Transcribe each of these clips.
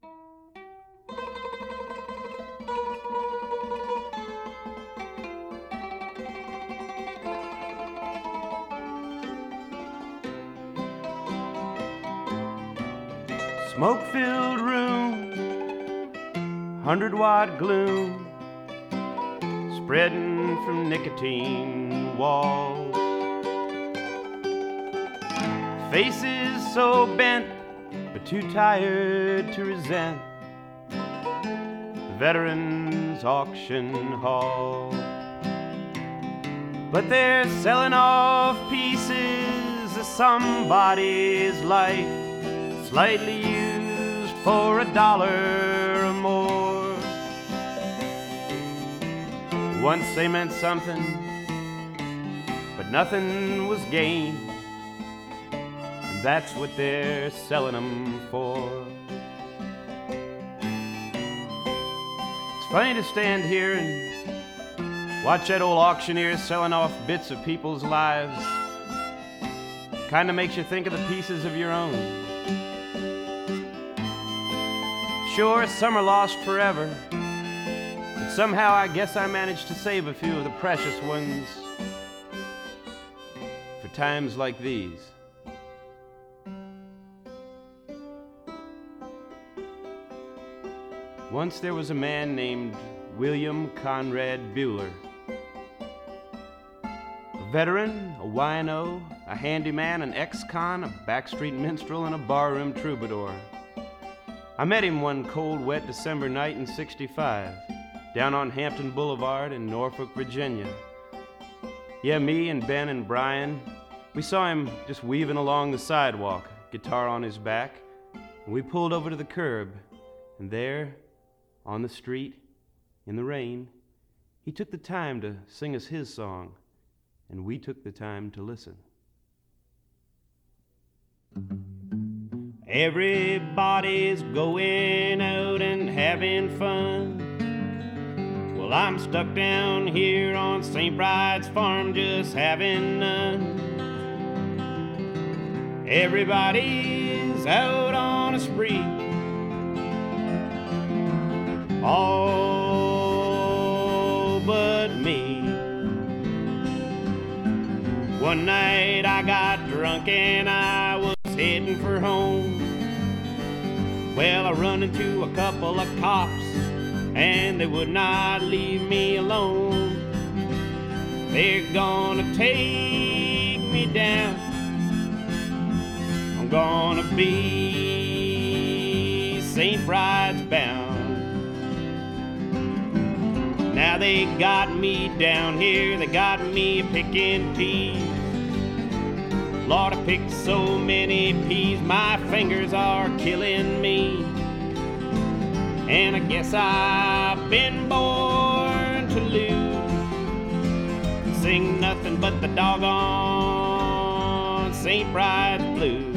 Smoke-filled room, 100-watt gloom, spreading from nicotine walls. Faces so bent, but too tired to resent the Veterans Auction Hall. But they're selling off pieces of somebody's life, slightly used for $1 or more. Once they meant something, but nothing was gained, and that's what they're selling them for. It's funny to stand here and watch that old auctioneer selling off bits of people's lives. Kinda makes you think of the pieces of your own. Sure, some are lost forever, but somehow I guess I managed to save a few of the precious ones for times like these. Once there was a man named William Conrad Bueller. A veteran, a wino, a handyman, an ex-con, a backstreet minstrel, and a barroom troubadour. I met him one cold, wet December night in '65, down on Hampton Boulevard in Norfolk, Virginia. Yeah, me and Ben and Brian, we saw him just weaving along the sidewalk, guitar on his back, and we pulled over to the curb, and there, on the street, in the rain, he took the time to sing us his song, and we took the time to listen. Everybody's going out and having fun. Well, I'm stuck down here on St. Bride's farm just having none. Everybody's out on a spree, all but me. One night I got drunk and I was heading for home. Well, I run into a couple of cops and they would not leave me alone. They're gonna take me down. I'm gonna be St. Bride's bound. Now they got me down here, they got me picking peas. Lord, I picked so many peas, my fingers are killing me. And I guess I've been born to lose. Sing nothing but the doggone St. Bride's Blues.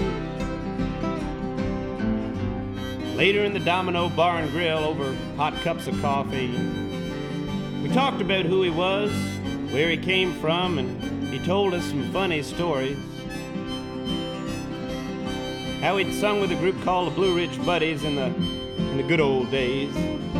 Later in the Domino Bar and Grill over hot cups of coffee, we talked about who he was, where he came from, and he told us some funny stories. How he'd sung with a group called the Blue Ridge Buddies in the good old days.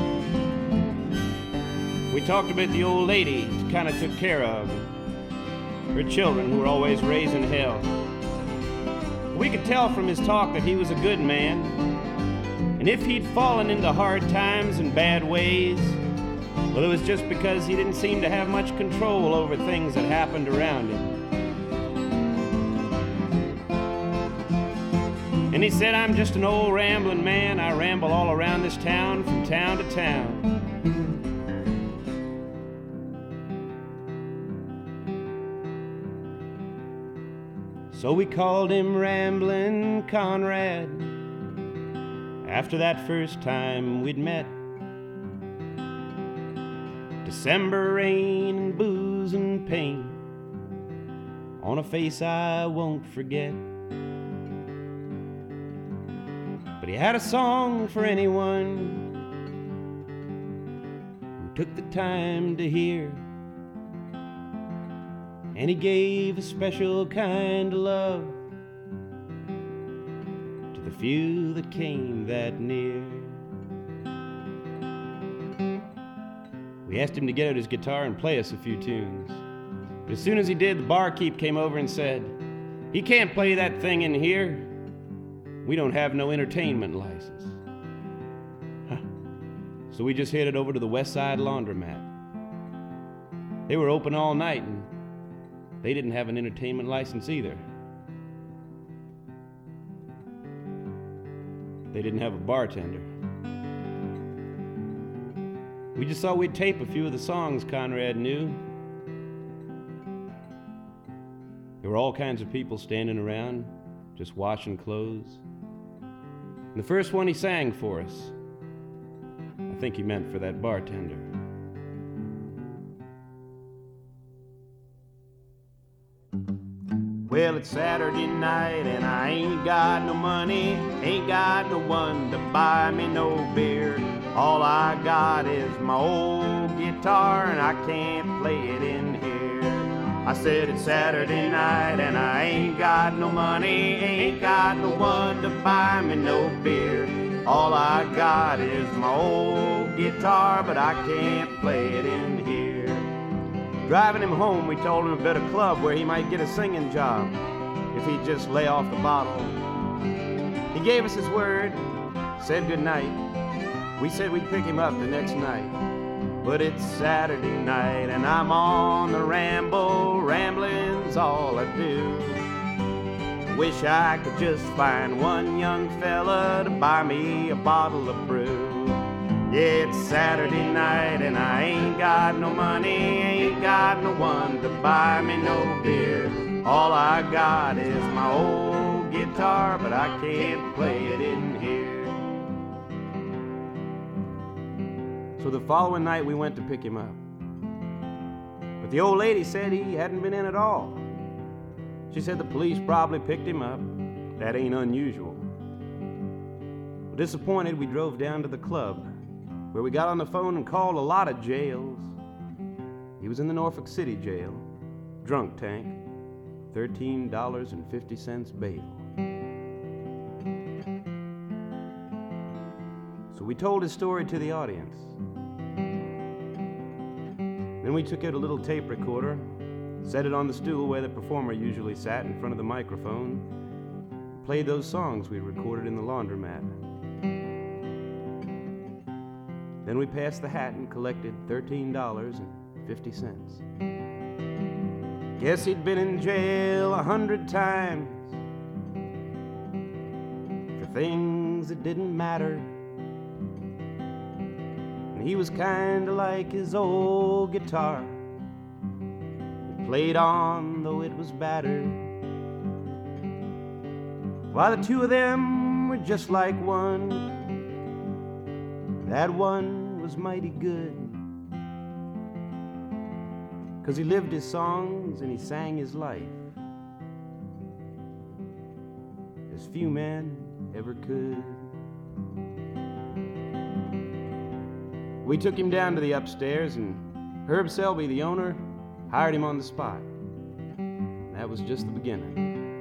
We talked about the old lady he kind of took care of, her children who were always raising hell. We could tell from his talk that he was a good man, and if he'd fallen into hard times and bad ways, well, it was just because he didn't seem to have much control over things that happened around him. And he said, I'm just an old rambling man. I ramble all around this town, from town to town. So we called him Ramblin' Conrad after that first time we'd met. December rain and booze and pain on a face I won't forget. But he had a song for anyone who took the time to hear, and he gave a special kind of love to the few that came that near. We asked him to get out his guitar and play us a few tunes. But as soon as he did, the barkeep came over and said, "He can't play that thing in here. We don't have no entertainment license." Huh. So we just headed over to the West Side Laundromat. They were open all night, and they didn't have an entertainment license either. They didn't have a bartender. We just thought we'd tape a few of the songs Conrad knew. There were all kinds of people standing around, just washing clothes. And the first one he sang for us, I think he meant for that bartender. Well, it's Saturday night and I ain't got no money, ain't got no one to buy me no beer. All I got is my old guitar and I can't play it in here. I said it's Saturday night and I ain't got no money, ain't got no one to buy me no beer. All I got is my old guitar, but I can't play it in here. Driving him home, we told him about a club where he might get a singing job if he'd just lay off the bottle. He gave us his word, said goodnight. We said we'd pick him up the next night. But it's Saturday night and I'm on the ramble, rambling's all I do. Wish I could just find one young fella to buy me a bottle of brew. Yeah, it's Saturday night and I ain't got no money, ain't got no one to buy me no beer. All I got is my old guitar, but I can't play it in here. So the following night we went to pick him up. But the old lady said he hadn't been in at all. She said the police probably picked him up. That ain't unusual. Well, disappointed, we drove down to the club, where we got on the phone and called a lot of jails. He was in the Norfolk City jail, drunk tank, $13.50 bail. So we told his story to the audience. Then we took out a little tape recorder, set it on the stool where the performer usually sat in front of the microphone, and played those songs we recorded in the laundromat. Then we passed the hat and collected $13.50. Guess he'd been in jail 100 times for things that didn't matter. And he was kinda like his old guitar. It played on though it was battered. While the two of them were just like one, that one was mighty good. 'Cause he lived his songs and he sang his life as few men ever could. We took him down to the upstairs and Herb Selby, the owner, hired him on the spot. That was just the beginning.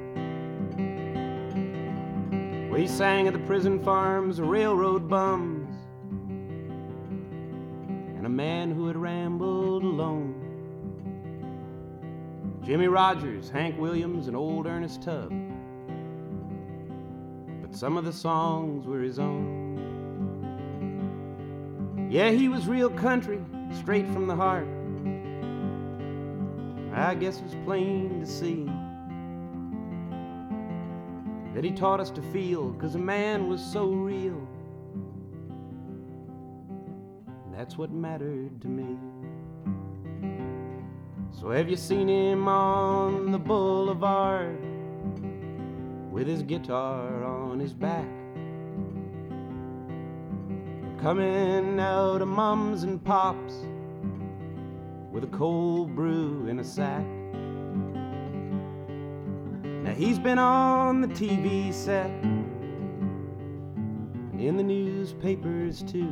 Well, he sang at the prison farms, railroad bums, and a man who had rambled alone. Jimmy Rogers, Hank Williams, and old Ernest Tubb. But some of the songs were his own. Yeah, he was real country, straight from the heart. I guess it was plain to see that he taught us to feel, 'cause a man was so real. That's what mattered to me. So have you seen him on the boulevard with his guitar on his back, coming out of mums and pops with a cold brew in a sack? Now he's been on the TV set and in the newspapers too,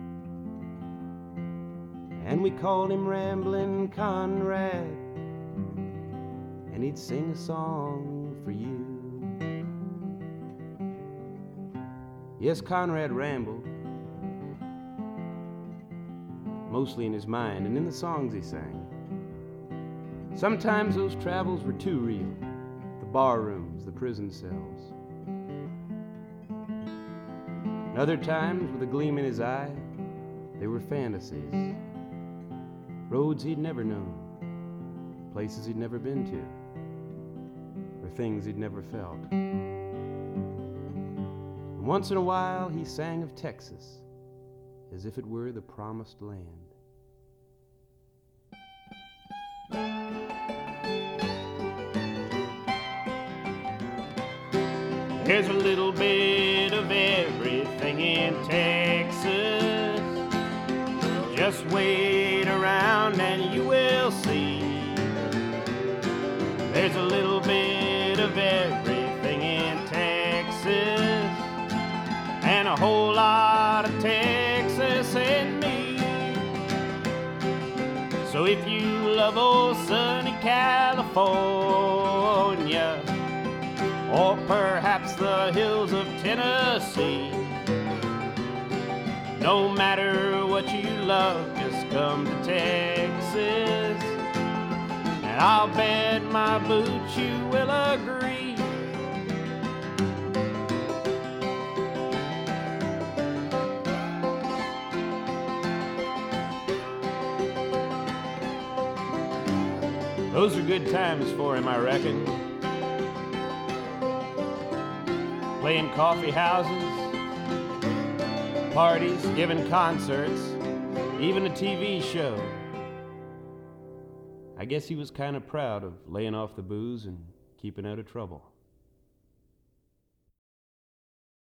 and we called him Ramblin' Conrad, and he'd sing a song for you. Yes, Conrad rambled, mostly in his mind and in the songs he sang. Sometimes those travels were too real, the bar rooms, the prison cells. And other times, with a gleam in his eye, they were fantasies. Roads he'd never known, places he'd never been to, or things he'd never felt. And once in a while, he sang of Texas as if it were the promised land. There's a little bit of everything in Texas. Just wait around and you will see. There's a little bit of everything in Texas, and a whole lot of Texas in me. So if you love old sunny California, or perhaps the hills of Tennessee, no matter what you love, just come to Texas, and I'll bet my boots you will agree. Those are good times for him, I reckon. Playing coffee houses, parties, giving concerts, even a TV show. I guess he was kind of proud of laying off the booze and keeping out of trouble.